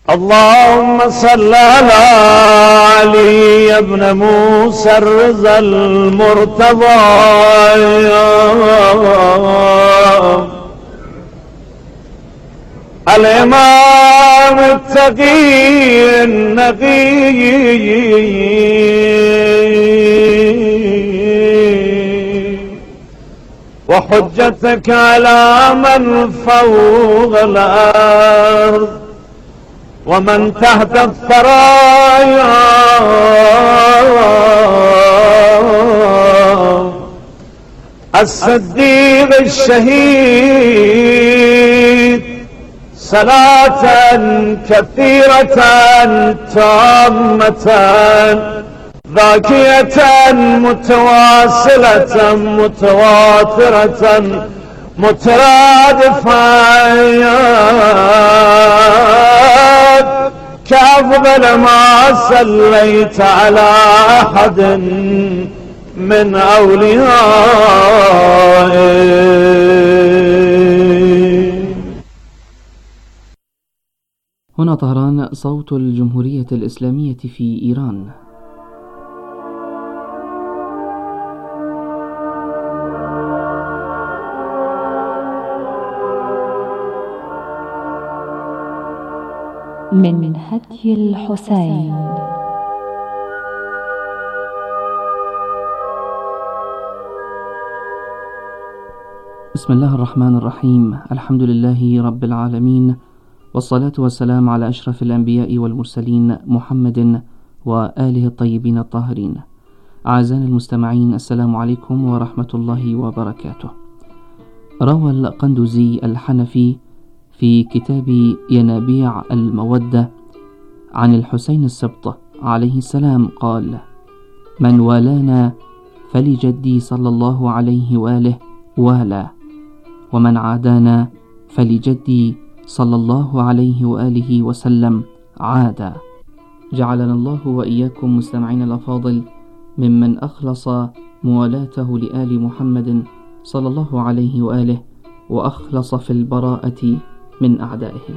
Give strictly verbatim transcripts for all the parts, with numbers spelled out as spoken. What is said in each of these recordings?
اللهم صل على علي بن موسى الرضا المرتضى الإمام التقي النقي وحجتك على من فوق الأرض ومن تحت الثرايا الصديق الشهيد صلاة كثيرة تامة ذاكية متواصلة متواترة مترادفة كأفضل ما صليت على أحد من أوليائه. هنا طهران، صوت الجمهورية الإسلامية في إيران. من هدي الحسين. بسم الله الرحمن الرحيم. الحمد لله رب العالمين، والصلاة والسلام على أشرف الأنبياء والمرسلين محمد وآله الطيبين الطاهرين. أعزائنا المستمعين، السلام عليكم ورحمة الله وبركاته. روى القندوزي الحنفي في كتاب ينابيع المودة عن الحسين السبط عليه السلام قال: من والانا فلجدي صلى الله عليه وآله والى، ومن عادانا فلجدي صلى الله عليه وآله وسلم عادا. جعلنا الله وإياكم مستمعين الأفاضل ممن أخلص موالاته لآل محمد صلى الله عليه وآله، وأخلص في البراءة من أعدائهم.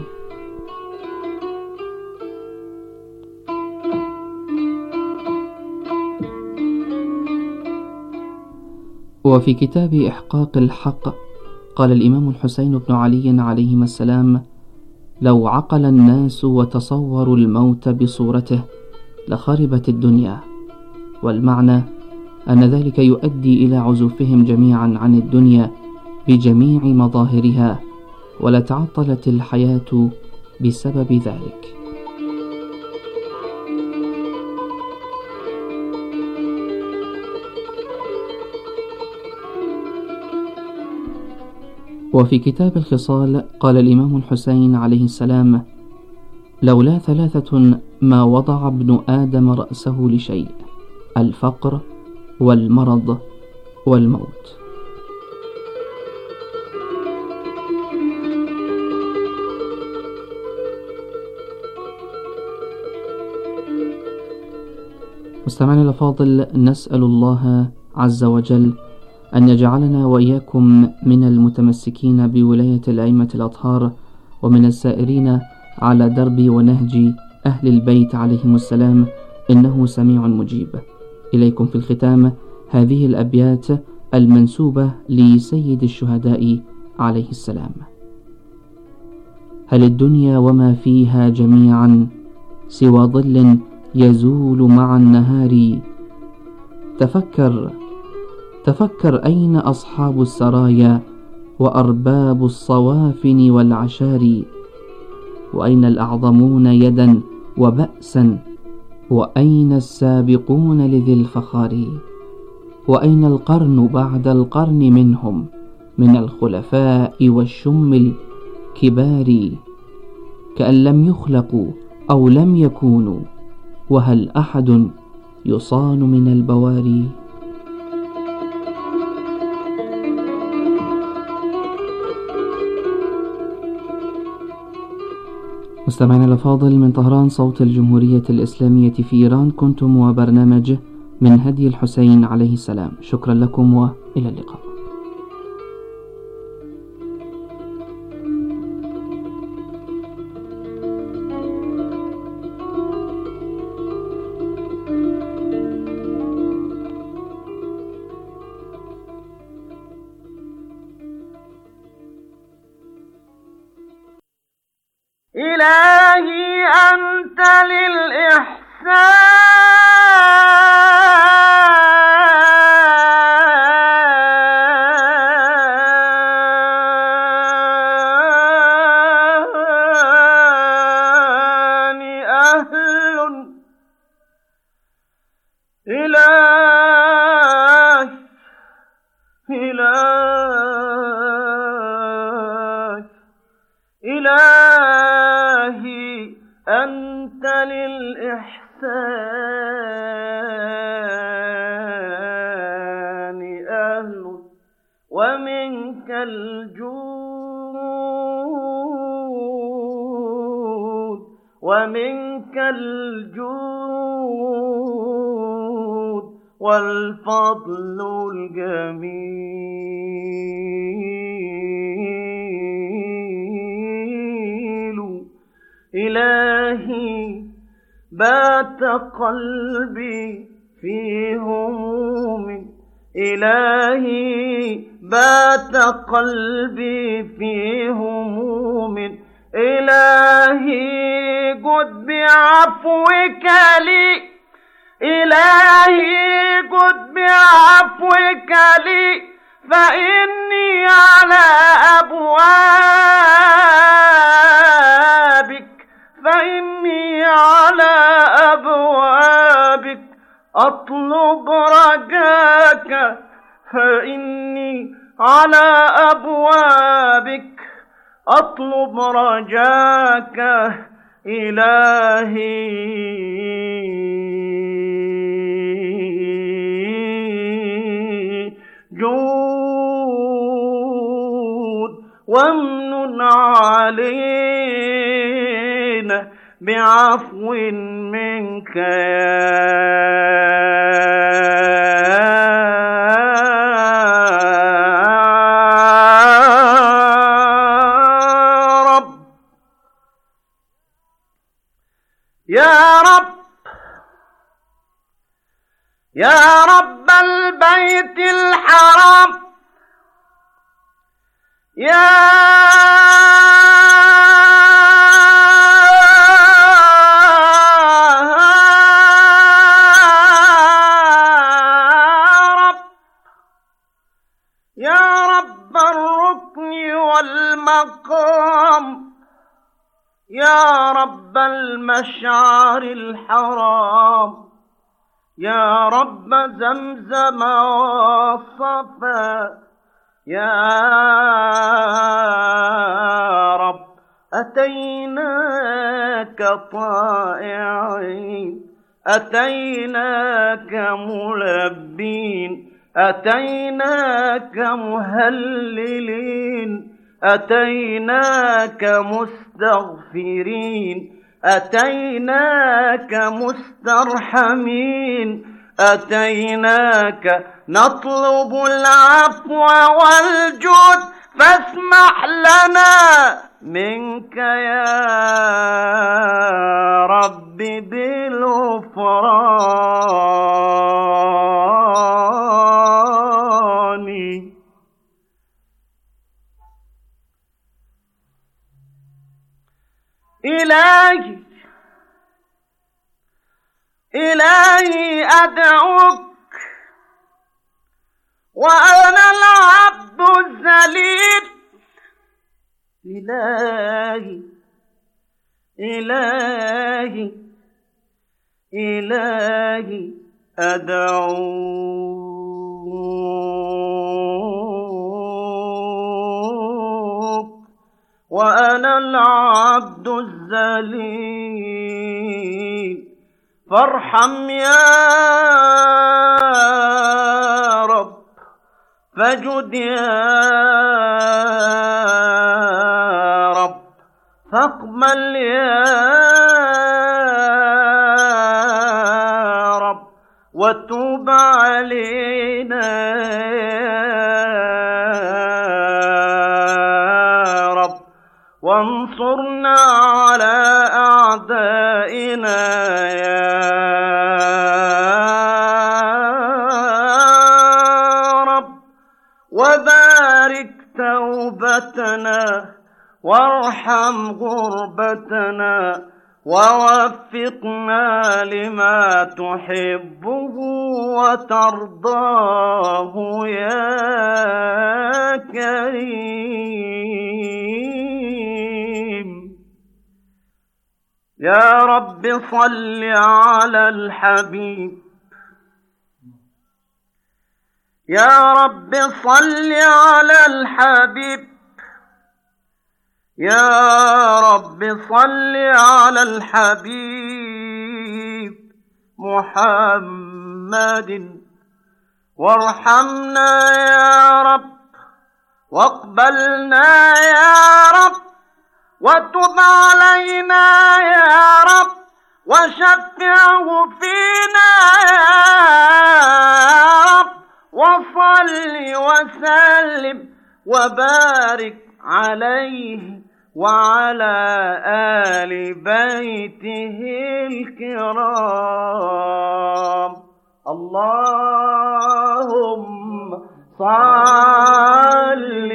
وفي كتاب إحقاق الحق قال الإمام الحسين بن علي عليهما السلام: لو عقل الناس وتصوروا الموت بصورته لخربت الدنيا. والمعنى أن ذلك يؤدي إلى عزوفهم جميعا عن الدنيا بجميع مظاهرها، ولتعطلت الحياة بسبب ذلك. وفي كتاب الخصال قال الإمام الحسين عليه السلام: لولا ثلاثة ما وضع ابن آدم رأسه لشيء: الفقر والمرض والموت. مستمعينا الأفاضل، نسأل الله عز وجل أن يجعلنا وإياكم من المتمسكين بولاية الأئمة الأطهار، ومن السائرين على درب ونهج أهل البيت عليهم السلام، إنه سميع مجيب. إليكم في الختام هذه الأبيات المنسوبة لسيد الشهداء عليه السلام: هل الدنيا وما فيها جميعا سوى ظل يزول مع النهار؟ تفكر تفكر أين أصحاب السرايا وأرباب الصوافن والعشار؟ وأين الأعظمون يدا وبأسا؟ وأين السابقون لذي الفخار؟ وأين القرن بعد القرن منهم من الخلفاء والشم الكبار؟ كأن لم يخلقوا أو لم يكونوا، وهل أحد يصان من البواري؟ مستمعينا الأفاضل، من طهران، صوت الجمهورية الإسلامية في إيران، كنتم وبرنامج من هدي الحسين عليه السلام. شكرا لكم وإلى اللقاء. إلهي إلهي إلهي أنت للإحسان أهل ومنك الجود ومنك الجود والفضل الجميل. إلهي بات قلبي في هموم، إلهي بات قلبي في هموم، إلهي قد بعفوك لي، إلهي قد بعفوك لي، فإني على أبوابك فإني على أبوابك أطلب رجاك، فإني على أبوابك أطلب رجاك. إلهي جود وامنن علينا بعفو منك يا رب. يا رب البيت الحرام، يا رب يا رب الركن والمقام، يا رب المشعر الحرام، يا رب زمزم والصفا، يا رب أتيناك طائعين، أتيناك ملبين، أتيناك مهللين، أتيناك مستغفرين، أتيناك مسترحمين، أتيناك نطلب العفو والجود، فاسمح لنا منك يا رب بالغفران. إلهي إلهي أدعوك وأنا العبد الذليل، إلهي إلهي إلهي أدعوك وأنا العبد الذليل، فارحم يا رب، فجد يا رب، فاقبل يا رب، وتوب علينا يا رب، وانصرنا على أعدائنا يا رب، وبارك توبتنا وارحم غربتنا، ووفقنا لما تحبه وترضاه يا كريم. يا رب صل على الحبيب يا رب صل على الحبيب، يا رب صل على الحبيب محمد، وارحمنا يا رب واقبلنا يا رب، وتب علينا يا رب، وشفعه فينا يا رب، وصل وسلم وبارك عليه وعلى آل بيته الكرام. اللهم صل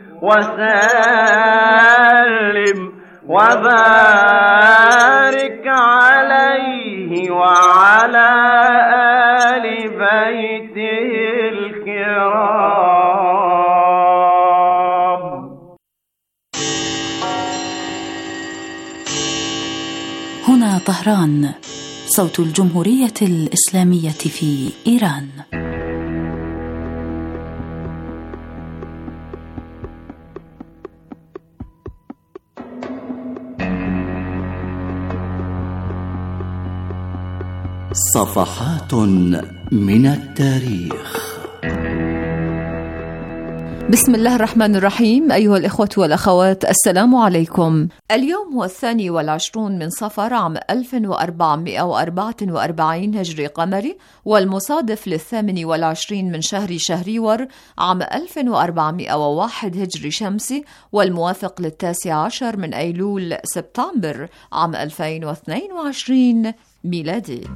وسلم وبارك عليه وعلى آل بيته الكرام. هنا طهران، صوت الجمهورية الإسلامية في إيران. صفحات من التاريخ. بسم الله الرحمن الرحيم. أيها الإخوة والأخوات، السلام عليكم. اليوم هو الثاني والعشرون من صفر عام ألف وأربعمائة وأربعة وأربعين هجري قمري، والمصادف للثامن والعشرين من شهر شهريور عام ألف وأربعمائة وواحد هجري شمسي، والموافق للتاسع عشر من أيلول سبتمبر عام ألفين واثنين وعشرين ميلادي.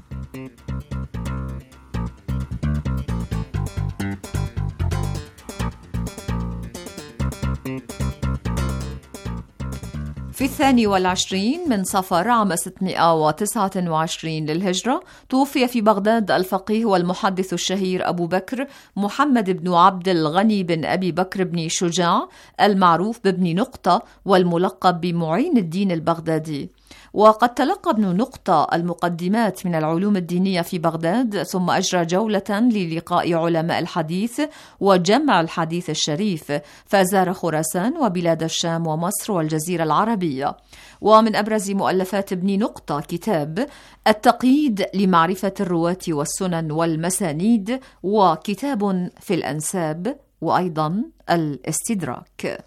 في الثاني والعشرين من صفر عام ستمائة وتسعة وعشرين للهجرة توفي في بغداد الفقيه والمحدث الشهير أبو بكر محمد بن عبد الغني بن أبي بكر بن شجاع المعروف بابن نقطة والملقب بمعين الدين البغدادي. وقد تلقى ابن نقطة المقدمات من العلوم الدينية في بغداد، ثم أجرى جولة للقاء علماء الحديث وجمع الحديث الشريف، فزار خراسان وبلاد الشام ومصر والجزيرة العربية. ومن أبرز مؤلفات ابن نقطة كتاب التقييد لمعرفة الرواة والسنن والمسانيد، وكتاب في الأنساب، وأيضا الاستدراك.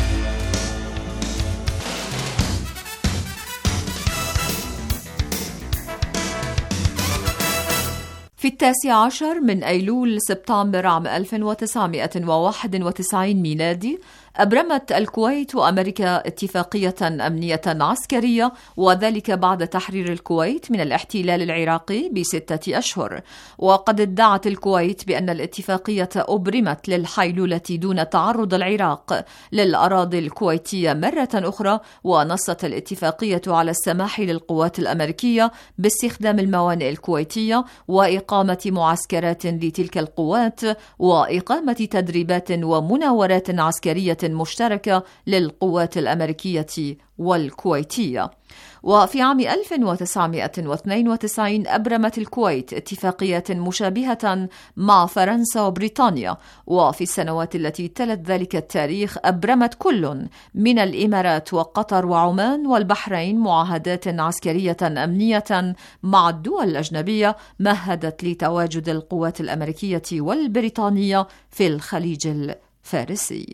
في التاسع عشر من أيلول سبتمبر عام ألف وتسعمائة وواحد وتسعين ميلادي أبرمت الكويت وأمريكا اتفاقية أمنية عسكرية، وذلك بعد تحرير الكويت من الاحتلال العراقي بستة أشهر. وقد ادعت الكويت بأن الاتفاقية أبرمت للحيلولة دون تعرض العراق للأراضي الكويتية مرة أخرى، ونصت الاتفاقية على السماح للقوات الأمريكية باستخدام الموانئ الكويتية وإقامة معسكرات لتلك القوات، وإقامة تدريبات ومناورات عسكرية مشتركة للقوات الأمريكية والكويتية. وفي عام ألف وتسعمائة واثنين وتسعين أبرمت الكويت اتفاقيات مشابهة مع فرنسا وبريطانيا. وفي السنوات التي تلت ذلك التاريخ أبرمت كل من الإمارات وقطر وعمان والبحرين معاهدات عسكرية أمنية مع الدول الأجنبية مهدت لتواجد القوات الأمريكية والبريطانية في الخليج الفارسي.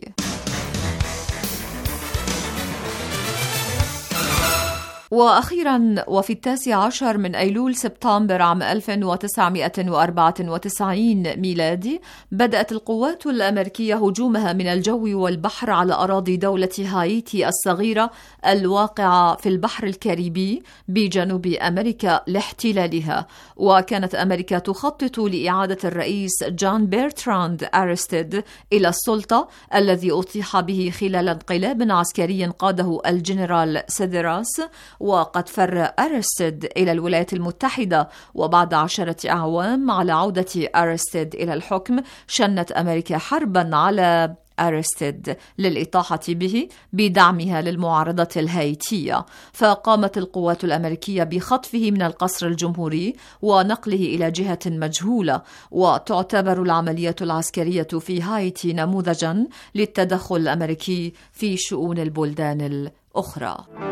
وأخيرا، وفي التاسع عشر من أيلول سبتمبر عام ألف وتسعمائة وأربعة وتسعين ميلادي بدأت القوات الأمريكية هجومها من الجو والبحر على أراضي دولة هايتي الصغيرة الواقعة في البحر الكاريبي بجنوب أمريكا لاحتلالها. وكانت أمريكا تخطط لإعادة الرئيس جون بيرتراند أرستيد إلى السلطة، الذي أطيح به خلال انقلاب عسكري قاده الجنرال سيدراس. وقد فر أرستيد إلى الولايات المتحدة، وبعد عشرة أعوام على عودة أرستيد إلى الحكم شنت أمريكا حربا على أرستيد للإطاحة به بدعمها للمعارضة الهايتية، فقامت القوات الأمريكية بخطفه من القصر الجمهوري ونقله إلى جهة مجهولة. وتعتبر العملية العسكرية في هايتي نموذجا للتدخل الأمريكي في شؤون البلدان الأخرى.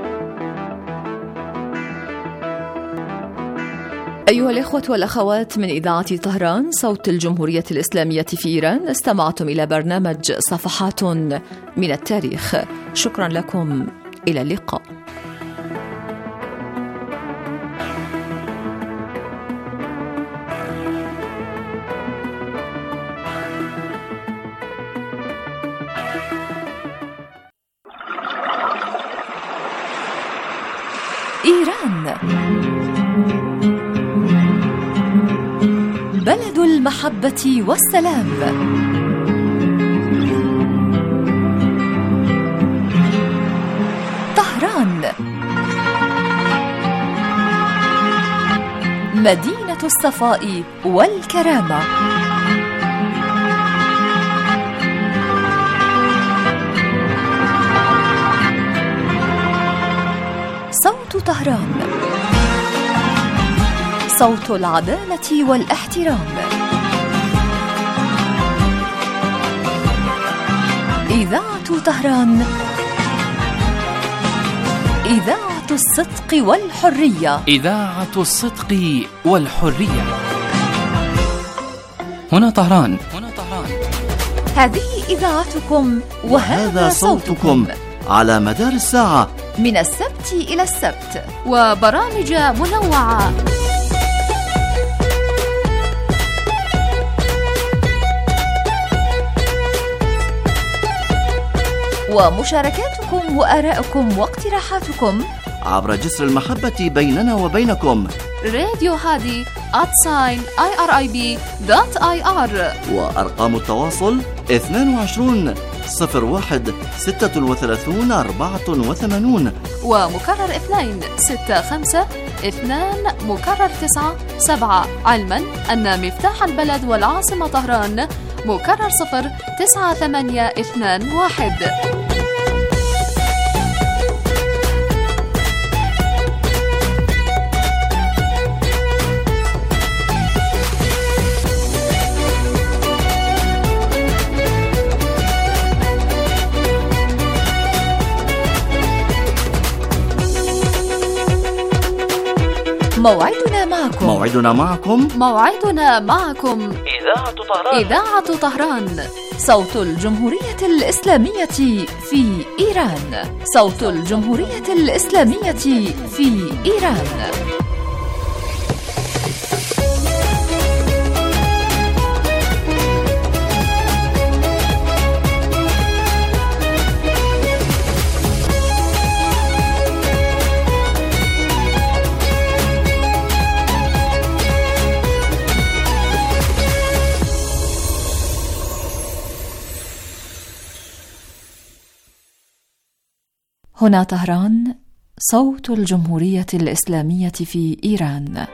أيها الإخوة والأخوات من إذاعة طهران صوت الجمهورية الإسلامية في إيران، استمعتم إلى برنامج صفحات من التاريخ. شكرا لكم، إلى اللقاء. إيران بلد المحبة والسلام. طهران مدينة الصفاء والكرامة. صوت طهران، صوت العدالة والاحترام. إذاعة طهران، إذاعة الصدق والحرية. إذاعة الصدق والحرية. هنا طهران. هنا طهران. هذه إذاعتكم وهذا صوتكم على مدار الساعة من السبت إلى السبت، وبرامج منوعة. ومشاركاتكم وآراءكم واقتراحاتكم عبر جسر المحبة بيننا وبينكم. راديو هادي آت ساين آي آر آي بي دوت آي آر، وأرقام التواصل اثنين وعشرين صفر واحد ستة وثلاثين أربعة وثمانين، ومكرر اثنين ستة خمسة اثنان مكرر تسعة سبعة، علما أن مفتاح البلد والعاصمة طهران مكرر صفر تسعة ثمانية اثنان واحد. موعدنا معكم موعدنا معكم موعدنا معكم إذاعة طهران إذاعة طهران، صوت الجمهورية الإسلامية في إيران. صوت الجمهورية الإسلامية في إيران. هنا طهران، صوت الجمهورية الإسلامية في إيران.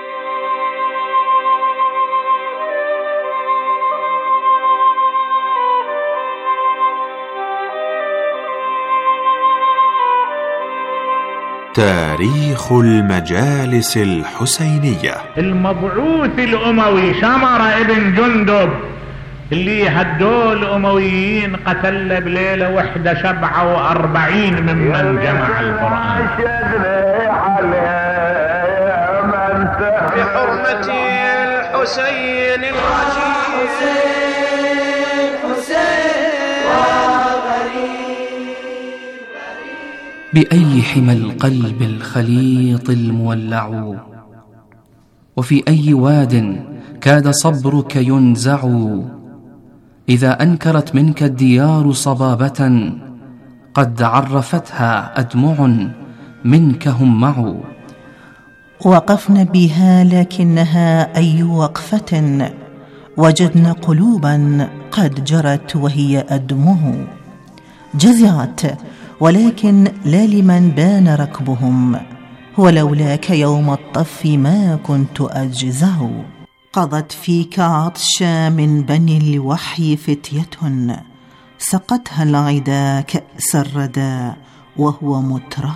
تاريخ المجالس الحسينية. المبعوث الأموي شمر ابن جندب اللي هدول الأمويين قتل بليلة وحدة سبعة وأربعين ممن جمع القرآن. بحرمة الحسين العجيب. بأي حمى القلب الخليط المولع، وفي أي واد كاد صبرك ينزع، إذا أنكرت منك الديار صبابة قد عرفتها أدمع منك همع. وقفن بها لكنها أي وقفة، وجدن قلوبا قد جرت وهي أدمع. جزعت ولكن لا لمن بان ركبهم، ولولاك يوم الطف ما كنت أجزع. قضت فيك عطشا من بني الوحي فتية، سقتها العدا كأس الردى وهو متره.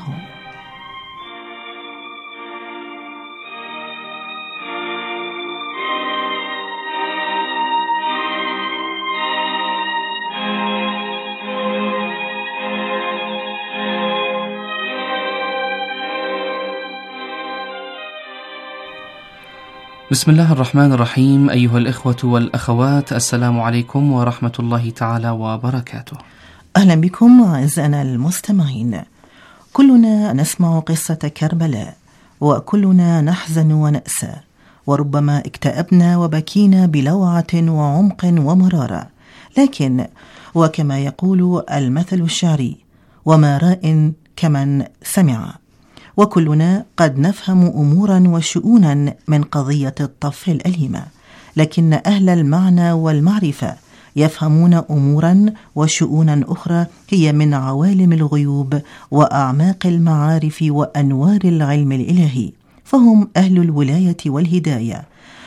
بسم الله الرحمن الرحيم. أيها الإخوة والأخوات، السلام عليكم ورحمة الله تعالى وبركاته. أهلا بكم أعزائنا المستمعين. كلنا نسمع قصة كربلاء، وكلنا نحزن ونأسى، وربما اكتئبنا وبكينا بلوعة وعمق ومرارة، لكن وكما يقول المثل الشعري: وما راء كمن سمع. وكلنا قد نفهم أمورا وشؤونا من قضية الطف الأليمة، لكن أهل المعنى والمعرفة يفهمون أمورا وشؤونا أخرى هي من عوالم الغيوب وأعماق المعارف وأنوار العلم الإلهي، فهم أهل الولاية والهداية.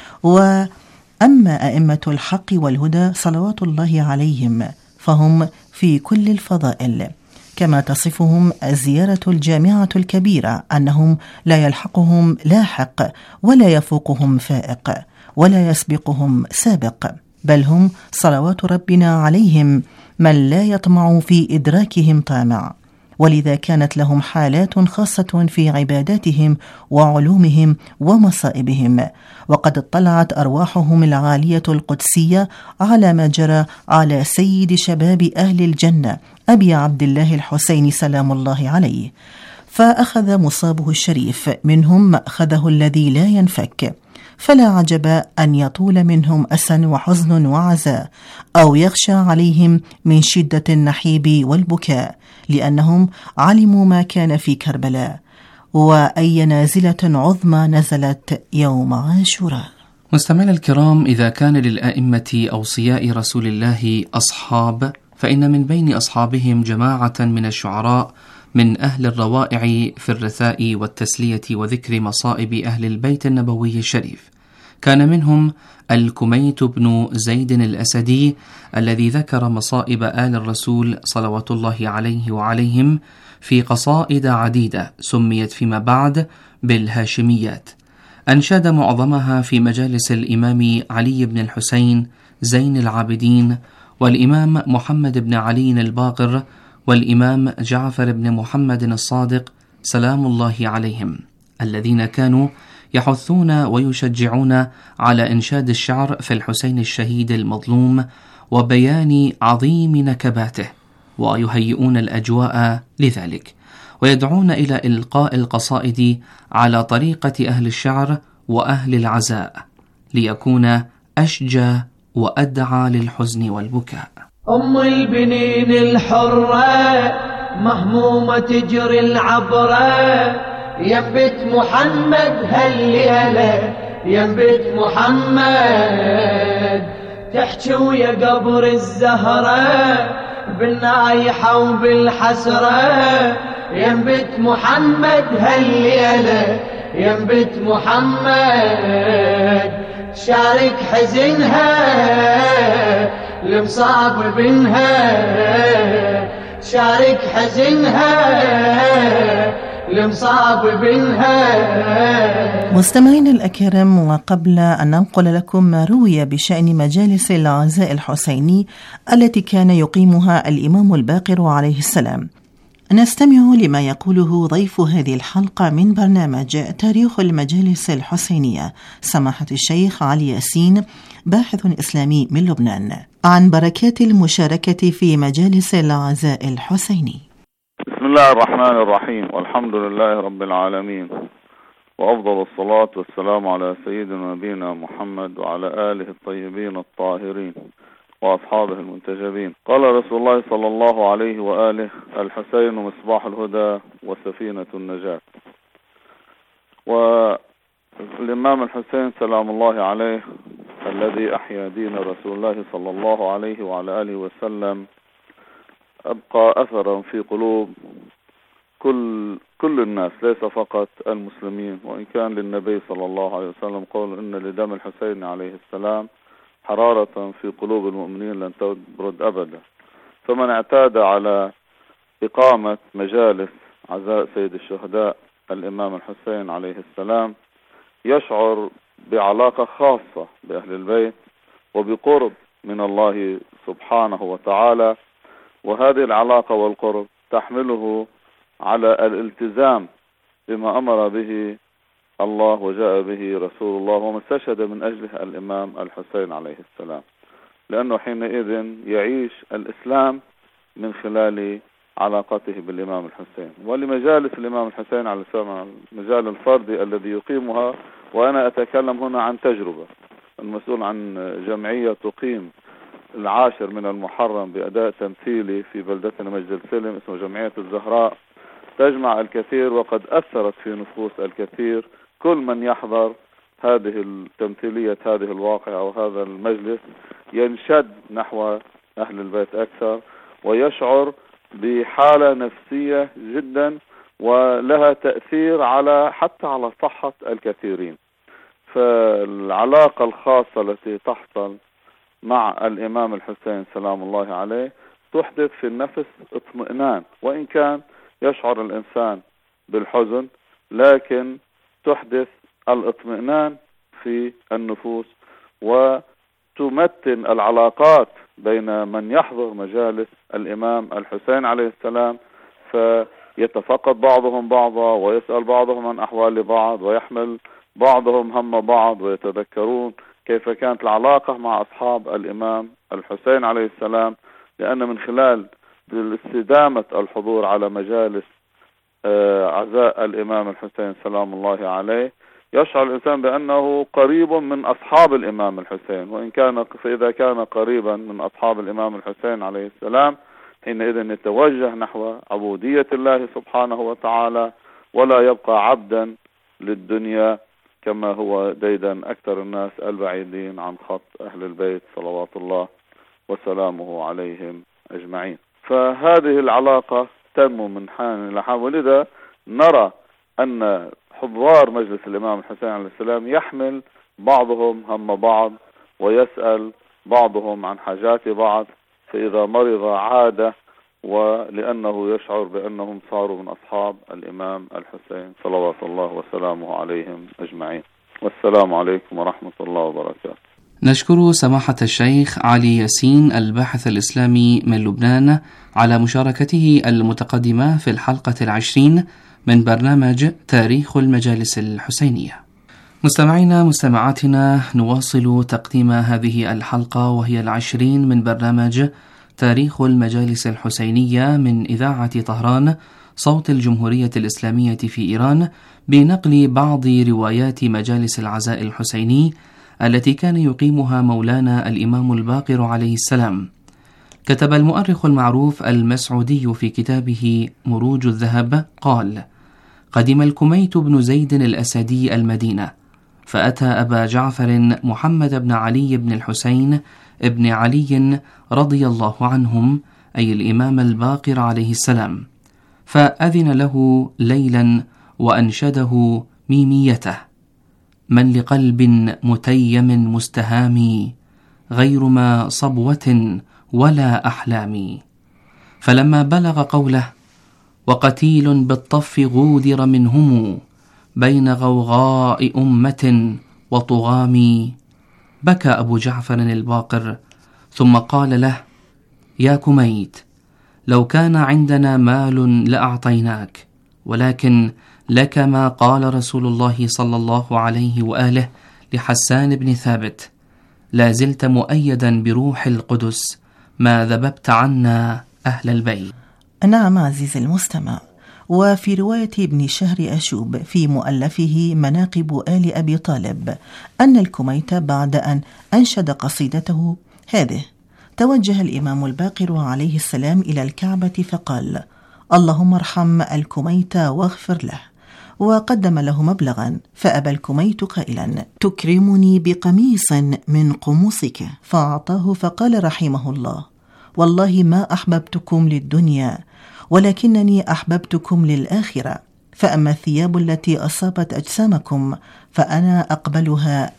وأما أئمة الحق والهدى صلوات الله عليهم فهم في كل الفضائل، كما تصفهم الزيارة الجامعة الكبيرة أنهم لا يلحقهم لاحق ولا يفوقهم فائق ولا يسبقهم سابق، بل هم صلوات ربنا عليهم من لا يطمع في إدراكهم طامع، ولذا كانت لهم حالات خاصة في عباداتهم وعلومهم ومصائبهم، وقد اطلعت أرواحهم العالية القدسية على ما جرى على سيد شباب أهل الجنة أبي عبد الله الحسين سلام الله عليه، فأخذ مصابه الشريف منهم مأخذه الذي لا ينفك، فلا عجب أن يطول منهم أسى وحزن وعزاء، أو يغشى عليهم من شدة النحيب والبكاء، لأنهم علموا ما كان في كربلاء، وأي نازلة عظمى نزلت يوم عاشوراء. مستمعينا الكرام، إذا كان للآئمة أوصياء رسول الله أصحاب، فإن من بين أصحابهم جماعة من الشعراء من أهل الروائع في الرثاء والتسلية وذكر مصائب أهل البيت النبوي الشريف. كان منهم الكميت بن زيد الأسدي الذي ذكر مصائب آل الرسول صلوات الله عليه وعليهم في قصائد عديدة سميت فيما بعد بالهاشميات، أنشد معظمها في مجالس الإمام علي بن الحسين زين العابدين، والإمام محمد بن علي الباقر، والإمام جعفر بن محمد الصادق سلام الله عليهم، الذين كانوا يحثون ويشجعون على إنشاد الشعر في الحسين الشهيد المظلوم وبيان عظيم نكباته، ويهيئون الأجواء لذلك، ويدعون إلى إلقاء القصائد على طريقة أهل الشعر وأهل العزاء ليكون أشجى وأدعى للحزن والبكاء. أم البنين الحرة مهمومة تجري العبرة، ينبت محمد هلي هلا ينبت محمد، تحكي ويا قبر الزهرة بالنايحة وبالحسرة، ينبت محمد هلي هلا ينبت محمد، شارك حزنها المصاب بنها، شارك حزنها المصاب بنها. مستمعينا الأكرام، وقبل أن ننقل لكم ما روي بشأن مجالس العزاء الحسيني التي كان يقيمها الإمام الباقر عليه السلام، نستمع لما يقوله ضيف هذه الحلقة من برنامج تاريخ المجالس الحسينية سماحة الشيخ علي ياسين، باحث إسلامي من لبنان، عن بركات المشاركة في مجالس العزاء الحسيني. بسم الله الرحمن الرحيم، والحمد لله رب العالمين، وأفضل الصلاة والسلام على سيدنا نبينا محمد وعلى آله الطيبين الطاهرين وأصحابه المنتجبين. قال رسول الله صلى الله عليه وآله: الحسين مصباح الهدى وسفينة النجاة. والإمام الحسين سلام الله عليه الذي أحيا دين رسول الله صلى الله عليه وعلى آله وسلم أبقى أثرا في قلوب كل كل الناس، ليس فقط المسلمين، وإن كان للنبي صلى الله عليه وسلم قول إن لدم الحسين عليه السلام حرارة في قلوب المؤمنين لن تبرد أبدا. فمن اعتاد على إقامة مجالس عزاء سيد الشهداء الإمام الحسين عليه السلام يشعر بعلاقة خاصة بأهل البيت وبقرب من الله سبحانه وتعالى، وهذه العلاقة والقرب تحمله على الالتزام بما أمر به الله وجاء به رسول الله وما استشهد من أجله الإمام الحسين عليه السلام، لأنه حينئذ يعيش الإسلام من خلال علاقته بالإمام الحسين. ولمجالس الإمام الحسين عليه السلام المجال الفردي الذي يقيمها، وأنا أتكلم هنا عن تجربة، المسؤول عن جمعية تقيم العاشر من المحرم بأداء تمثيلي في بلدتنا مجد السلم اسمه جمعية الزهراء، تجمع الكثير وقد أثرت في نفوس الكثير. كل من يحضر هذه التمثيلية هذه الواقعة أو هذا المجلس ينشد نحو أهل البيت أكثر ويشعر بحالة نفسية جدا ولها تأثير على حتى على صحة الكثيرين. فالعلاقة الخاصة التي تحصل مع الإمام الحسين سلام الله عليه تحدث في النفس اطمئنان، وإن كان يشعر الإنسان بالحزن لكن تحدث الاطمئنان في النفوس وتمتن العلاقات بين من يحضر مجالس الإمام الحسين عليه السلام، فيتفقد بعضهم بعضا ويسأل بعضهم عن أحوال بعض ويحمل بعضهم هم بعض ويتذكرون كيف كانت العلاقة مع أصحاب الإمام الحسين عليه السلام، لأن من خلال استدامة الحضور على مجالس عزاء الإمام الحسين سلام الله عليه يشعر الإنسان بأنه قريب من أصحاب الإمام الحسين، وإن كان فإذا كان قريبا من أصحاب الإمام الحسين عليه السلام حينئذ يتوجه نحو عبودية الله سبحانه وتعالى ولا يبقى عبدا للدنيا كما هو ديدا أكثر الناس البعيدين عن خط أهل البيت صلوات الله وسلامه عليهم أجمعين. فهذه العلاقة تنمو من حين إلى حين، ولذا نرى أن حضار مجلس الإمام الحسين عليه السلام يحمل بعضهم هم بعض ويسأل بعضهم عن حاجات بعض، فإذا مرض عاد، ولأنه يشعر بأنهم صاروا من أصحاب الإمام الحسين صلوات الله وسلامه عليهم أجمعين. والسلام عليكم ورحمة الله وبركاته. نشكر سماحة الشيخ علي ياسين الباحث الإسلامي من لبنان على مشاركته المتقدمة في الحلقة العشرين من برنامج تاريخ المجالس الحسينية. مستمعينا مستمعاتنا، نواصل تقديم هذه الحلقة وهي العشرين من برنامج تاريخ المجالس الحسينية من إذاعة طهران صوت الجمهورية الإسلامية في إيران، بنقل بعض روايات مجالس العزاء الحسيني التي كان يقيمها مولانا الإمام الباقر عليه السلام. كتب المؤرخ المعروف المسعودي في كتابه مروج الذهب قال: قدم الكميت بن زيد الأسدي المدينة، فأتى أبا جعفر محمد بن علي بن الحسين ابن علي رضي الله عنهم، أي الإمام الباقر عليه السلام، فأذن له ليلا وأنشده ميميته: من لقلب متيم مستهام غير ما صبوة ولا أحلام. فلما بلغ قوله: وقتيل بالطف غودر منهم بين غوغاء أمة وطغام، بكى أبو جعفر الباقر ثم قال له: يا كميت، لو كان عندنا مال لأعطيناك، ولكن لك ما قال رسول الله صلى الله عليه وآله لحسان بن ثابت: لا زلت مؤيدا بروح القدس ما ذببت عنا أهل البيت. نعم عزيزي المستمع، وفي رواية ابن شهر أشوب في مؤلفه مناقب آل أبي طالب أن الكميت بعد أن أنشد قصيدته هذه توجه الإمام الباقر عليه السلام إلى الكعبة فقال: اللهم ارحم الكميت واغفر له، وقدم له مبلغا، فأبى الكميت قائلا: تكرمني بقميص من قموصك، فأعطاه فقال رحمه الله: والله ما أحببتكم للدنيا ولكنني أحببتكم للآخرة، فأما الثياب التي أصابت أجسامكم فأنا أقبلها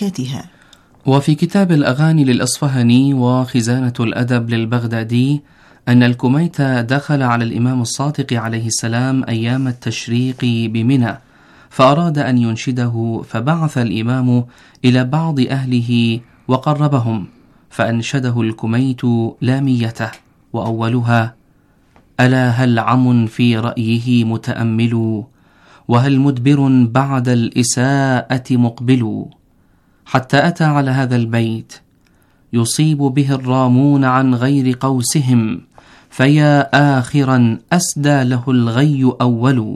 لبركاتها. وفي كتاب الأغاني للأصفهاني وخزانة الأدب للبغدادي أن الكميت دخل على الإمام الصادق عليه السلام أيام التشريق بمنى، فأراد أن ينشده، فبعث الإمام إلى بعض أهله وقربهم، فأنشده الكميت لاميته، وأولها: ألا هل عم في رأيه متأمل، وهل مدبر بعد الإساءة مقبل، حتى أتى على هذا البيت: يصيب به الرامون عن غير قوسهم، فيا آخرا أسدى له الغي أول.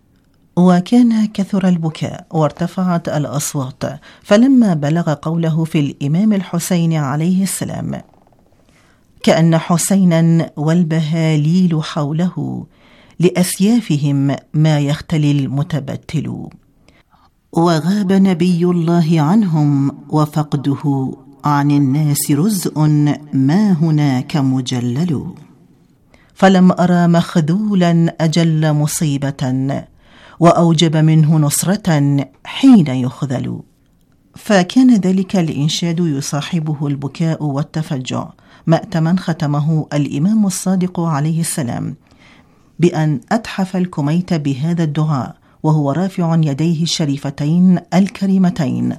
وكان كثر البكاء وارتفعت الأصوات، فلما بلغ قوله في الإمام الحسين عليه السلام: كأن حسينا والبهاليل حوله، لأسيافهم ما يختلي المتبتل، وغاب نبي الله عنهم، وفقده عن الناس رزء ما هناك مجلل، فلم أرى مخذولا أجل مصيبة، وأوجب منه نصرة حين يخذل. فكان ذلك الإنشاد يصاحبه البكاء والتفجع، مأتما ختمه الإمام الصادق عليه السلام بأن أتحف الكميت بهذا الدعاء وهو رافع يديه الشريفتين الكريمتين: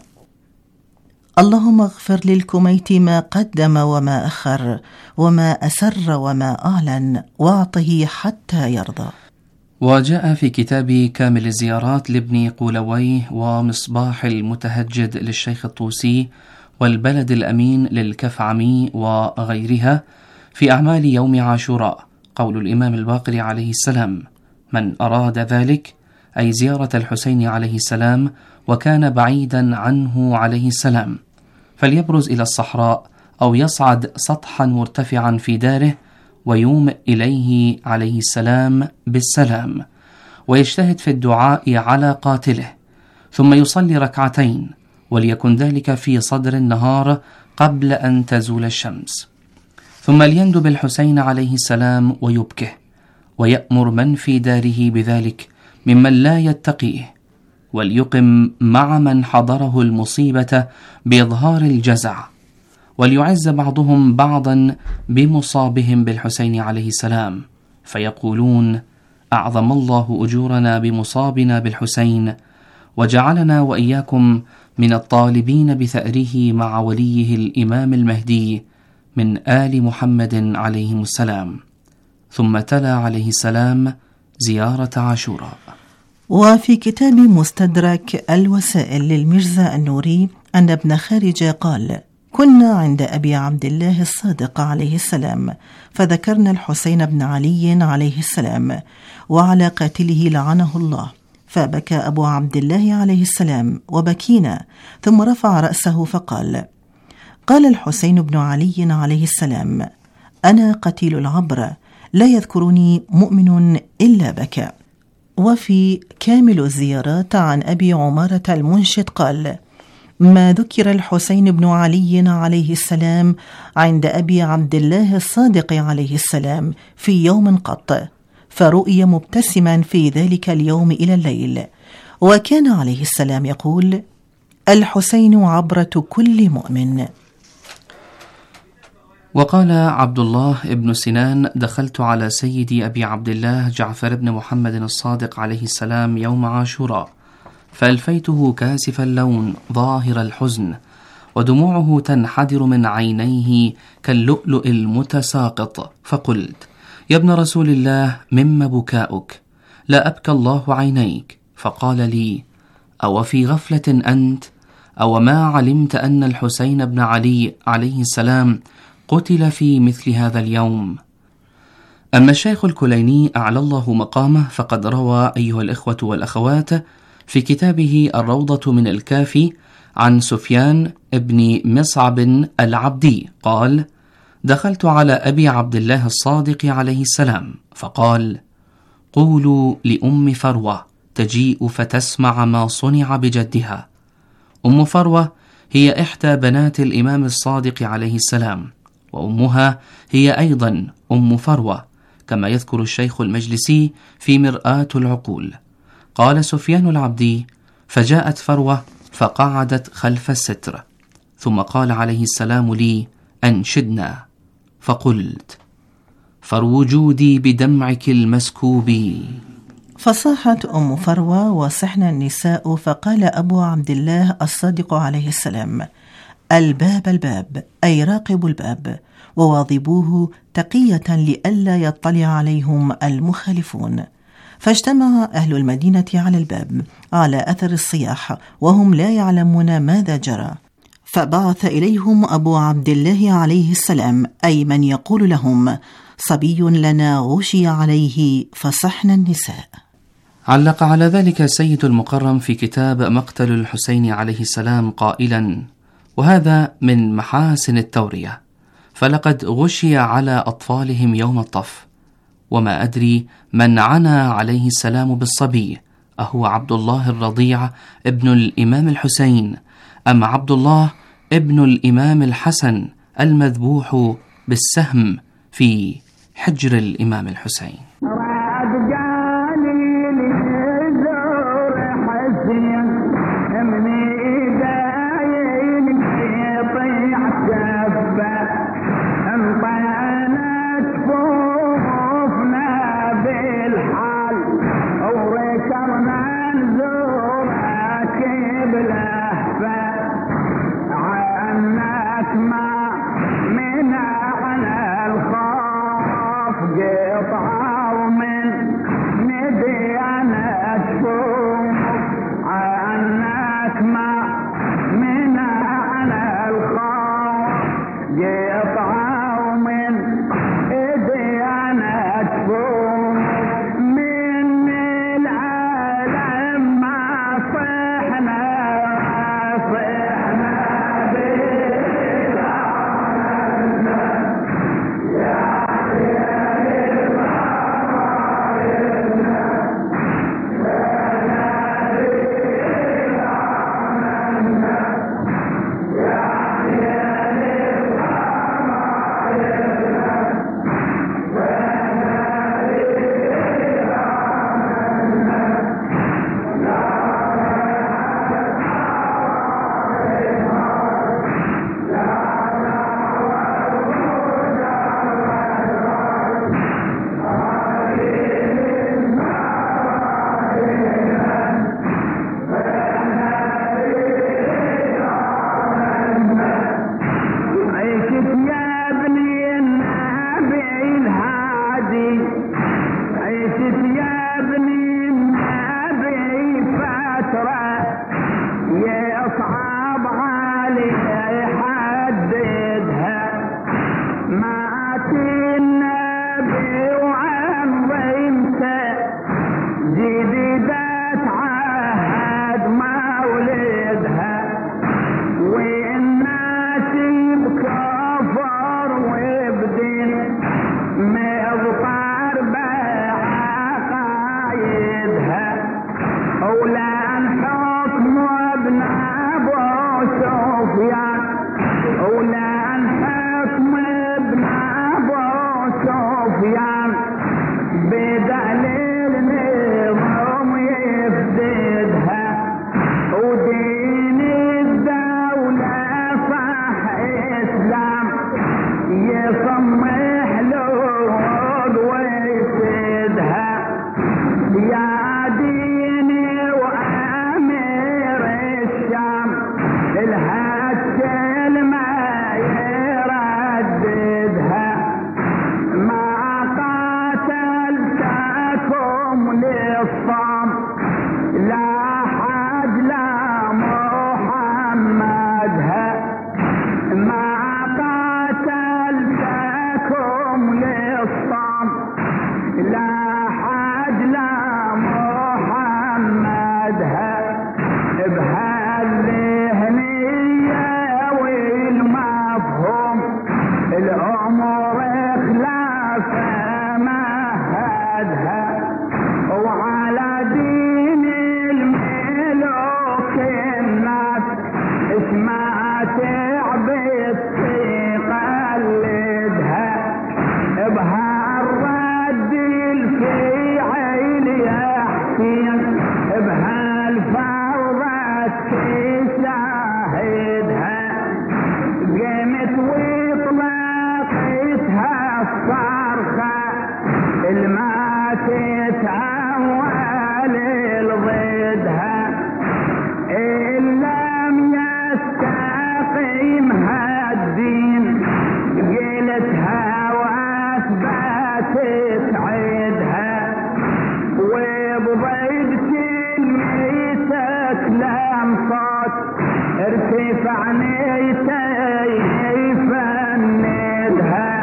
اللهم اغفر للكميت ما قدم وما أخر، وما أسر وما أعلن، واعطه حتى يرضى. وجاء في كتاب كامل الزيارات لابن قولويه ومصباح المتهجد للشيخ الطوسي والبلد الأمين للكفعمي وغيرها في أعمال يوم عاشوراء قول الإمام الباقر عليه السلام: من أراد ذلك، أي زيارة الحسين عليه السلام، وكان بعيدا عنه عليه السلام، فليبرز إلى الصحراء أو يصعد سطحا مرتفعا في داره، ويومئ إليه عليه السلام بالسلام، ويجتهد في الدعاء على قاتله، ثم يصلي ركعتين، وليكن ذلك في صدر النهار قبل أن تزول الشمس، ثم ليندب الحسين عليه السلام ويبكه، ويأمر من في داره بذلك ممن لا يتقيه، وليقم مع من حضره المصيبة بإظهار الجزع، وليعز بعضهم بعضا بمصابهم بالحسين عليه السلام، فيقولون: أعظم الله أجورنا بمصابنا بالحسين، وجعلنا وإياكم من الطالبين بثأره مع وليه الإمام المهدي من آل محمد عليهم السلام. ثم تلا عليه السلام زيارة عاشوراء. وفي كتاب مستدرك الوسائل للمرزا النوري أن ابن خارجة قال: كنا عند أبي عبد الله الصادق عليه السلام، فذكرنا الحسين بن علي عليه السلام وعلى قاتله لعنه الله، فبكى أبو عبد الله عليه السلام وبكينا، ثم رفع رأسه فقال: قال الحسين بن علي عليه السلام: أنا قتيل العبر، لا يذكرني مؤمن إلا بكى. وفي كامل الزيارات عن أبي عمارة المنشد قال: ما ذكر الحسين بن علي عليه السلام عند أبي عبد الله الصادق عليه السلام في يوم قط، فرؤي مبتسما في ذلك اليوم إلى الليل، وكان عليه السلام يقول: الحسين عبرة كل مؤمن. وقال عبد الله بن سنان: دخلت على سيدي أبي عبد الله جعفر بن محمد الصادق عليه السلام يوم عاشوراء، فألفيته كاسف اللون ظاهر الحزن، ودموعه تنحدر من عينيه كاللؤلؤ المتساقط، فقلت: يا ابن رسول الله، مما بكاؤك؟ لا أبكى الله عينيك. فقال لي: أو في غفلة أنت؟ أو ما علمت أن الحسين بن علي عليه السلام قتل في مثل هذا اليوم؟ أما الشيخ الكليني أعلى الله مقامه فقد روى أيها الإخوة والأخوات في كتابه الروضة من الكافي عن سفيان بن مصعب العبدي قال: دخلت على أبي عبد الله الصادق عليه السلام فقال: قولوا لأم فروة تجيء فتسمع ما صنع بجدها. أم فروة هي إحدى بنات الإمام الصادق عليه السلام، وأمها هي أيضا أم فروة، كما يذكر الشيخ المجلسي في مرآة العقول. قال سفيان العبدي: فجاءت فروة فقعدت خلف الستر، ثم قال عليه السلام لي: أنشدنا. فقلت: فاروجودي بدمعك المسكوب. فصاحت أم فروة وصحن النساء، فقال أبو عبد الله الصادق عليه السلام: الباب الباب، أي راقب الباب، وواظبوه تقية لئلا يطلع عليهم المخالفون. فاجتمع أهل المدينة على الباب على أثر الصياح وهم لا يعلمون ماذا جرى، فبعث إليهم أبو عبد الله عليه السلام، أي من يقول لهم: صبي لنا غشي عليه فصحنا النساء. علق على ذلك سيد المقرم في كتاب مقتل الحسين عليه السلام قائلا: وهذا من محاسن التورية، فلقد غشي على أطفالهم يوم الطف، وما أدري من عنى عليه السلام بالصبي، أهو عبد الله الرضيع ابن الإمام الحسين أم عبد الله ابن الإمام الحسن المذبوح بالسهم في حجر الإمام الحسين. شاهدها قامت وطلق تتعول الضدها إن لم يستقيمها الدين قلتها واثبتت عيدها وبضيق كلمتك لم صوت ارتفع نيتي فندها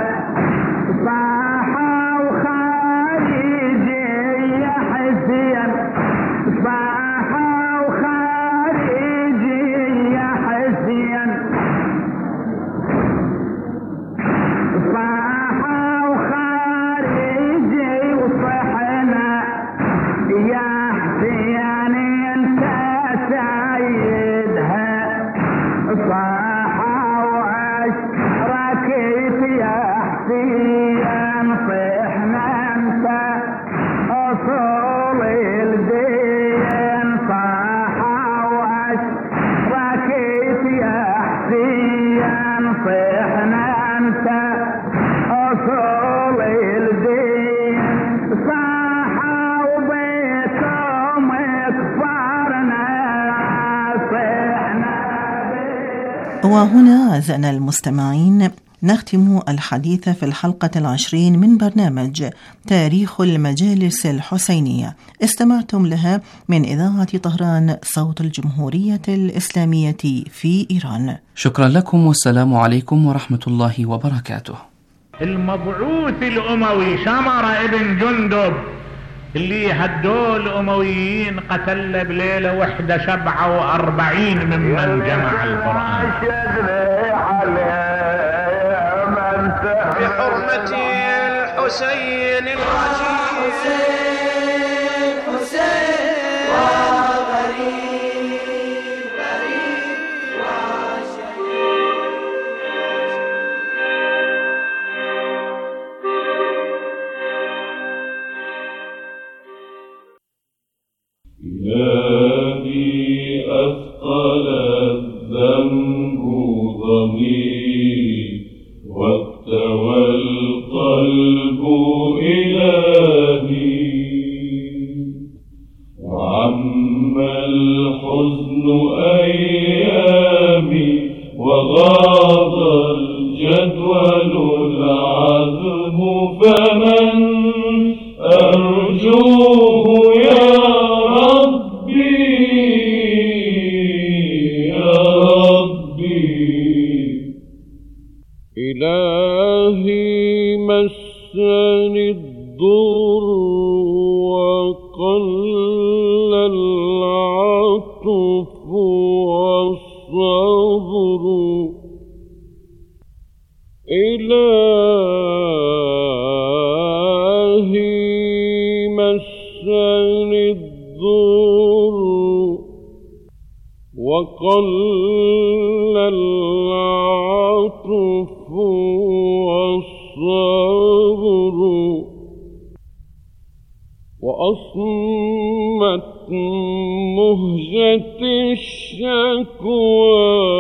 صاحة وخارجي يا حسين صاحة وخارجي يا حسين صاحة وخارجي وصحنا يا حسين انت سيدها صاحة واشركت يا حسين صحنا انت اصول الدين صاحة واشركت يا حسين صحنا انت اصول الدين صاحة وبيتهم كفارنا صحنا. وهنا أعزائنا المستمعين نختم الحديث في الحلقة العشرين من برنامج تاريخ المجالس الحسينية، استمعتم لها من إذاعة طهران صوت الجمهورية الإسلامية في إيران. شكرا لكم والسلام عليكم ورحمة الله وبركاته. المبعوث الأموي شمر ابن جندب اللي هدول الأمويين قتل بليلة وحدة سبعة وأربعين ممن جمع القرآن. بحرمة الحسين العجيب حسين وغريب غريب إلهي أثقل الذنب ضميري واكتوى القلب إلهي وعم الحزن أيامي وغاض الجدول العظم فمن أرجوه يا ربي يا ربي. إلهي مسني الضر وقل العطف والصبر إلهي مسني الضر وقل العطف والصبر وأصمت مهجة الشكوى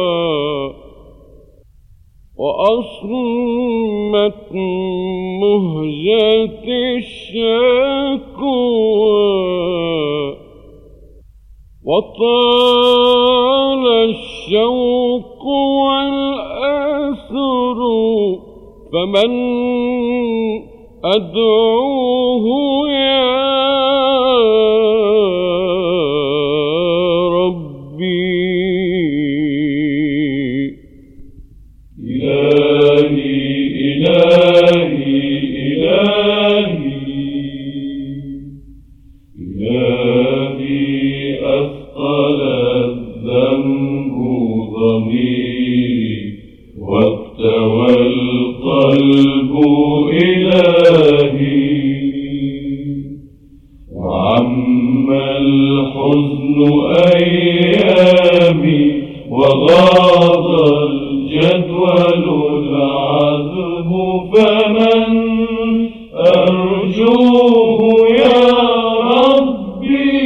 وأصمت مهجة الشكوى وطال الشوق والأثر فمن أدعوه يا ربي. إلهي إلهي إلهي إلهي أثقل الذنب ضميري واكتوى القلب إلهي وعم الحزن أيامي وغاض الجدول العظم فمن أرجوه يا ربي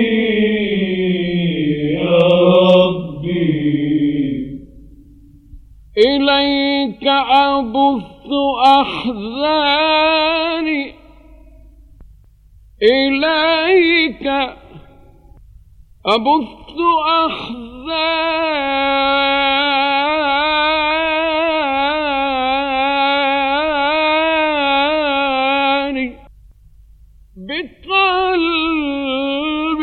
يا ربي. إليك أبث أحزاني إليك أبث أحزاني بقلب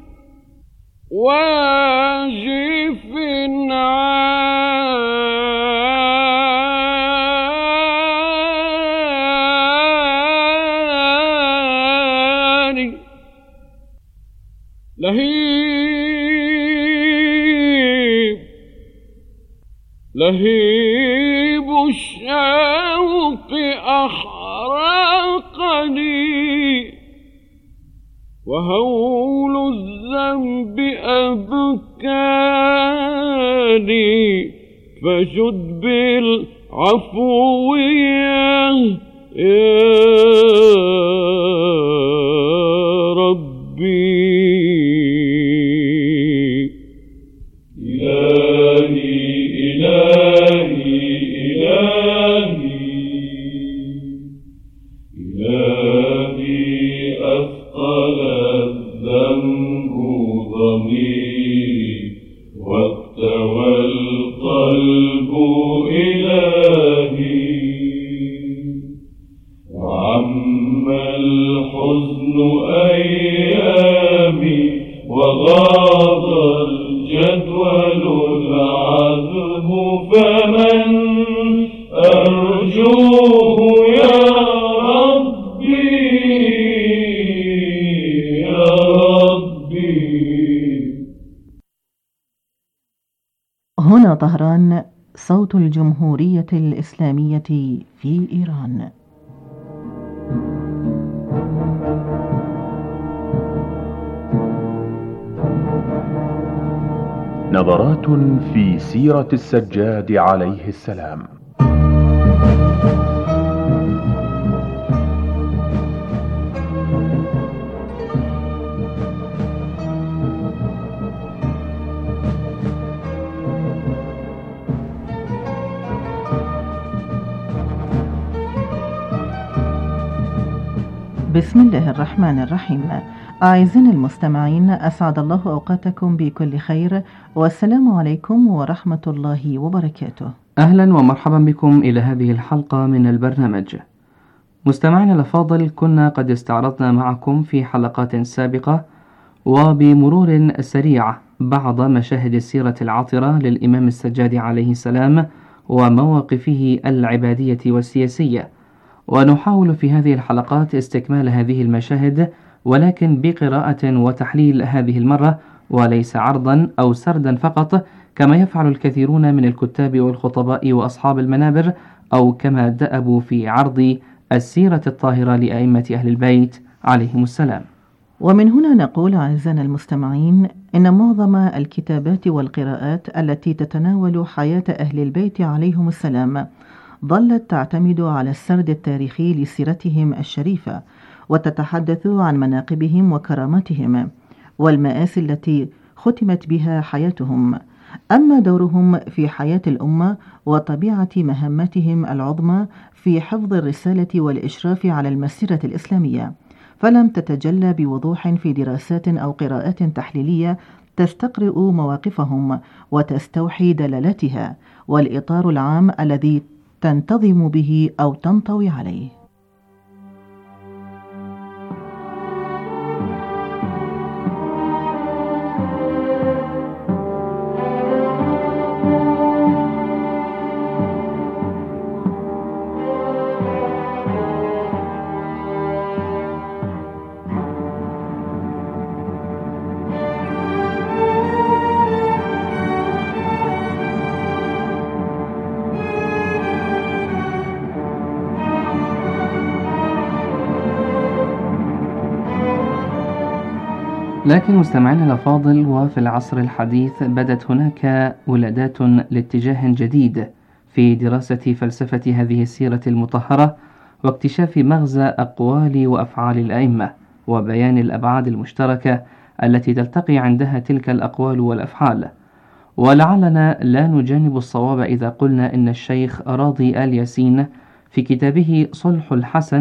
واجف عاني لهيب لهيب الشوق أحرقني وهول الذنب أبكاني فجد بالعفو يا ربي إلهي إلهي إلهي إلهي أثقل الذنب ضميري واكتوى القلب إلهي وعم الحزن أيامي وغاض الجدول العظم فمن أرجوه يا ربي يا ربي. هنا طهران، صوت الجمهورية الإسلامية في إيران. نظرات في سيرة السجاد عليه السلام. بسم الله الرحمن الرحيم. أعزائي المستمعين، أسعد الله أوقاتكم بكل خير، والسلام عليكم ورحمة الله وبركاته. أهلا ومرحبا بكم إلى هذه الحلقة من البرنامج. مستمعينا الأفاضل، كنا قد استعرضنا معكم في حلقات سابقة وبمرور سريع بعض مشاهد السيرة العطرة للإمام السجاد عليه السلام ومواقفه العبادية والسياسية، ونحاول في هذه الحلقات استكمال هذه المشاهد، ولكن بقراءة وتحليل هذه المرة، وليس عرضا أو سردا فقط كما يفعل الكثيرون من الكتاب والخطباء وأصحاب المنابر، أو كما دأبوا في عرض السيرة الطاهرة لأئمة أهل البيت عليهم السلام. ومن هنا نقول أعزائنا المستمعين إن معظم الكتابات والقراءات التي تتناول حياة أهل البيت عليهم السلام ظلت تعتمد على السرد التاريخي لسيرتهم الشريفة، وتتحدث عن مناقبهم وكراماتهم والمآسي التي ختمت بها حياتهم. أما دورهم في حياة الأمة وطبيعة مهمتهم العظمى في حفظ الرسالة والإشراف على المسيرة الإسلامية فلم تتجلى بوضوح في دراسات أو قراءات تحليلية تستقرئ مواقفهم وتستوحي دلالاتها والإطار العام الذي تنتظم به أو تنطوي عليه. لكن مستمعينا الأفاضل، وفي العصر الحديث بدت هناك ولادات لاتجاه جديد في دراسة فلسفة هذه السيرة المطهرة، واكتشاف مغزى أقوال وأفعال الأئمة، وبيان الأبعاد المشتركة التي تلتقي عندها تلك الأقوال والأفعال. ولعلنا لا نجانب الصواب إذا قلنا إن الشيخ راضي آل ياسين في كتابه صلح الحسن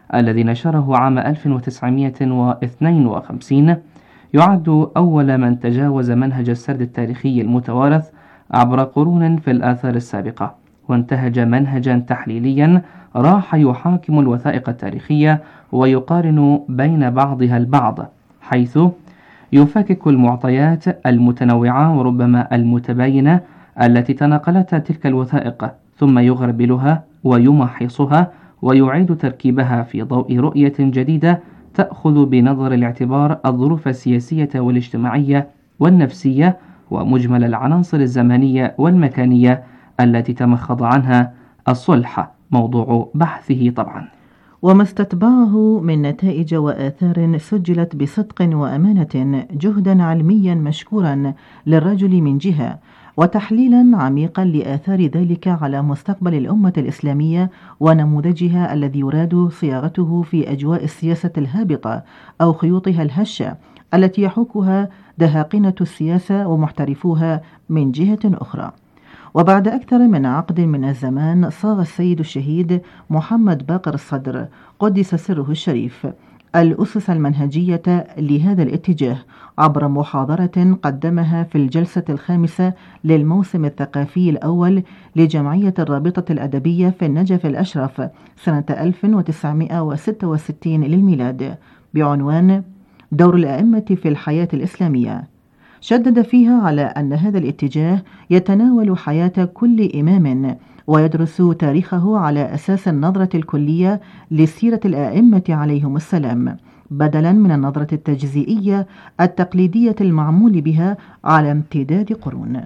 الذي نشره عام ألف وتسعمائة واثنين وخمسين يعد أول من تجاوز منهج السرد التاريخي المتوارث عبر قرون في الآثار السابقة، وانتهج منهجا تحليليا راح يحاكم الوثائق التاريخية ويقارن بين بعضها البعض، حيث يفكك المعطيات المتنوعة وربما المتباينة التي تناقلتها تلك الوثائق، ثم يغربلها ويمحصها ويعيد تركيبها في ضوء رؤية جديدة تأخذ بنظر الاعتبار الظروف السياسية والاجتماعية والنفسية ومجمل العناصر الزمنية والمكانية التي تمخض عنها الصلح، موضوع بحثه طبعا. وما استتبعه من نتائج وآثار سجلت بصدق وأمانة، جهدا علميا مشكورا للرجل من جهة، وتحليلا عميقا لآثار ذلك على مستقبل الأمة الإسلامية ونموذجها الذي يراد صياغته في أجواء السياسة الهابطة أو خيوطها الهشة التي يحوكها دهاقنة السياسة ومحترفوها من جهة أخرى. وبعد أكثر من عقد من الزمان صاغ السيد الشهيد محمد باقر الصدر قدس سره الشريف الأسس المنهجية لهذا الاتجاه عبر محاضرة قدمها في الجلسة الخامسة للموسم الثقافي الأول لجمعية الرابطة الأدبية في النجف الأشرف سنة ألف وتسعمائة وستة وستين للميلاد بعنوان دور الأئمة في الحياة الإسلامية. شدد فيها على أن هذا الاتجاه يتناول حياة كل إمام ويدرس تاريخه على أساس النظرة الكلية لسيرة الآئمة عليهم السلام، بدلا من النظرة التجزئية التقليدية المعمول بها على امتداد قرون.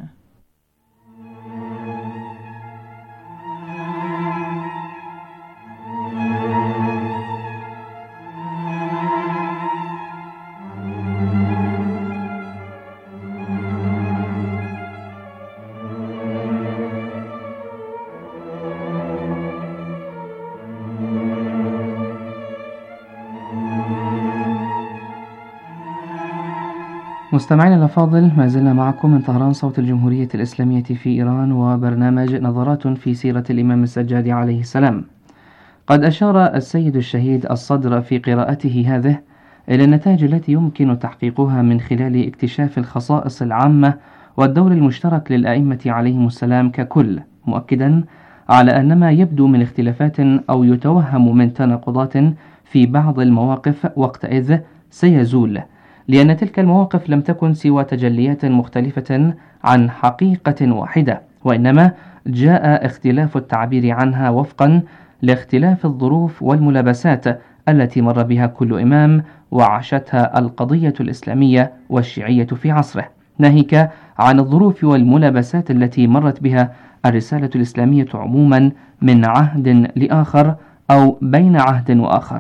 مستمعينا الأفاضل، ما زلنا معكم من طهران صوت الجمهورية الإسلامية في إيران وبرنامج نظرات في سيرة الإمام السجاد عليه السلام. قد أشار السيد الشهيد الصدر في قراءته هذه إلى النتائج التي يمكن تحقيقها من خلال اكتشاف الخصائص العامة والدور المشترك للأئمة عليهم السلام ككل، مؤكدا على أن ما يبدو من اختلافات أو يتوهم من تناقضات في بعض المواقف وقتئذ سيزول، لأن تلك المواقف لم تكن سوى تجليات مختلفة عن حقيقة واحدة، وإنما جاء اختلاف التعبير عنها وفقا لاختلاف الظروف والملابسات التي مر بها كل إمام وعاشتها القضية الإسلامية والشيعية في عصره، ناهيك عن الظروف والملابسات التي مرت بها الرسالة الإسلامية عموما من عهد لآخر أو بين عهد وآخر.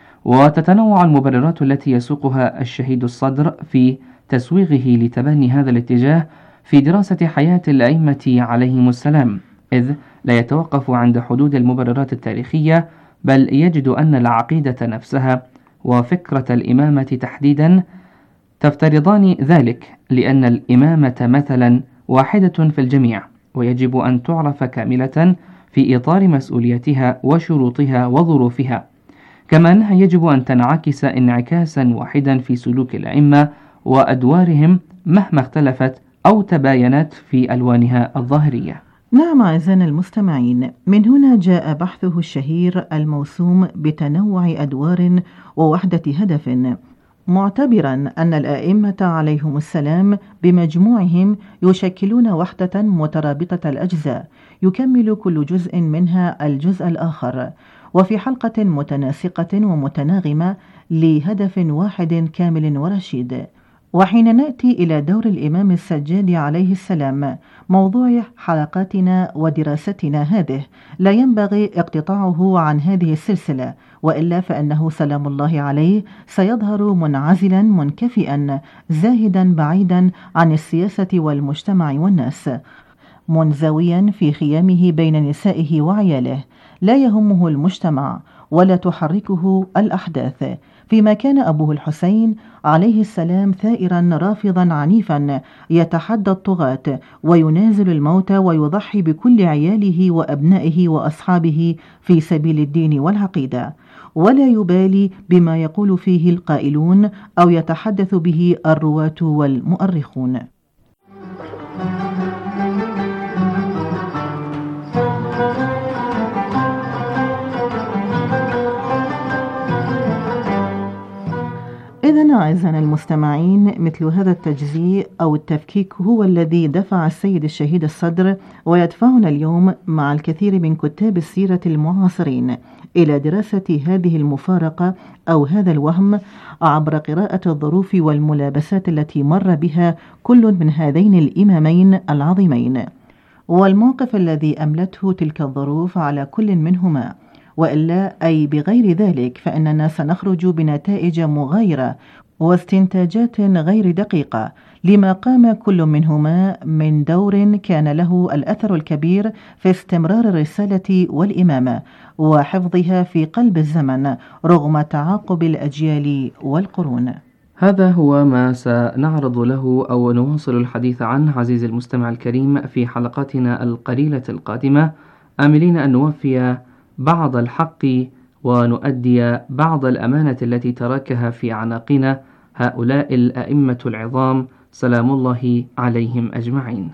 وتتنوع المبررات التي يسوقها الشهيد الصدر في تسويغه لتبني هذا الاتجاه في دراسة حياة الأئمة عليهم السلام، إذ لا يتوقف عند حدود المبررات التاريخية، بل يجد أن العقيدة نفسها وفكرة الإمامة تحديدا تفترضان ذلك، لأن الإمامة مثلا واحدة في الجميع، ويجب أن تعرف كاملة في إطار مسؤوليتها وشروطها وظروفها، كما أنها يجب أن تنعكس انعكاسا واحدا في سلوك الأئمة وأدوارهم مهما اختلفت أو تباينت في ألوانها الظاهرية. نعم أعزائنا المستمعين، من هنا جاء بحثه الشهير الموسوم بتنوع أدوار ووحدة هدف، معتبرا أن الآئمة عليهم السلام بمجموعهم يشكلون وحدة مترابطة الأجزاء، يكمل كل جزء منها الجزء الآخر، وفي حلقة متناسقة ومتناغمة لهدف واحد كامل ورشيد. وحين نأتي إلى دور الإمام السجاد عليه السلام، موضوع حلقاتنا ودراستنا هذه، لا ينبغي اقتطاعه عن هذه السلسلة، وإلا فإنه سلام الله عليه سيظهر منعزلا منكفئا زاهدا بعيدا عن السياسة والمجتمع والناس، منزويا في خيامه بين نسائه وعياله، لا يهمه المجتمع ولا تحركه الأحداث، فيما كان أبوه الحسين عليه السلام ثائرا رافضا عنيفا يتحدى الطغاة وينازل الموت ويضحي بكل عياله وأبنائه وأصحابه في سبيل الدين والعقيدة، ولا يبالي بما يقول فيه القائلون أو يتحدث به الرواة والمؤرخون. إذن أعزائنا المستمعين، مثل هذا التجزيء أو التفكيك هو الذي دفع السيد الشهيد الصدر ويدفعنا اليوم مع الكثير من كتاب السيرة المعاصرين إلى دراسة هذه المفارقة أو هذا الوهم عبر قراءة الظروف والملابسات التي مر بها كل من هذين الإمامين العظيمين، والموقف الذي أملته تلك الظروف على كل منهما، وإلا أي بغير ذلك فإننا سنخرج بنتائج مغايرة واستنتاجات غير دقيقة لما قام كل منهما من دور كان له الأثر الكبير في استمرار الرسالة والإمامة وحفظها في قلب الزمن رغم تعاقب الأجيال والقرون. هذا هو ما سنعرض له أو نواصل الحديث عنه عزيزي المستمع الكريم في حلقاتنا القليلة القادمة، آملين أن نوفي بعض الحق ونؤدي بعض الأمانة التي تركها في عناقنا هؤلاء الأئمة العظام سلام الله عليهم أجمعين.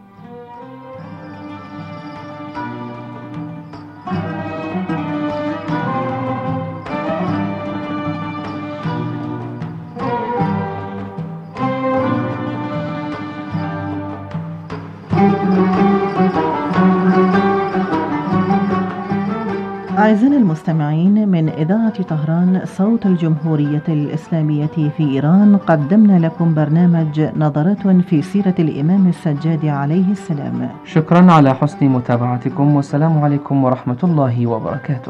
أعزائنا المستمعين، من إذاعة طهران صوت الجمهورية الإسلامية في إيران قدمنا لكم برنامج نظرات في سيرة الإمام السجاد عليه السلام. شكرا على حسن متابعتكم، والسلام عليكم ورحمة الله وبركاته.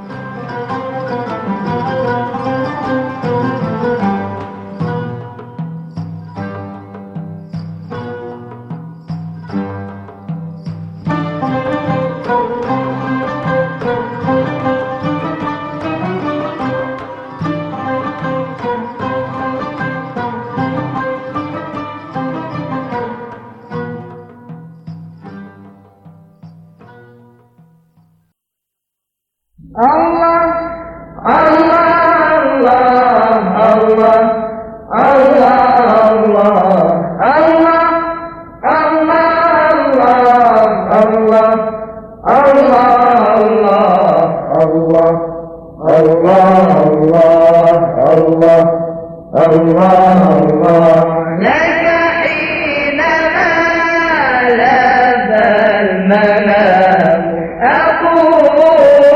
لك حينما لذ المنام أقول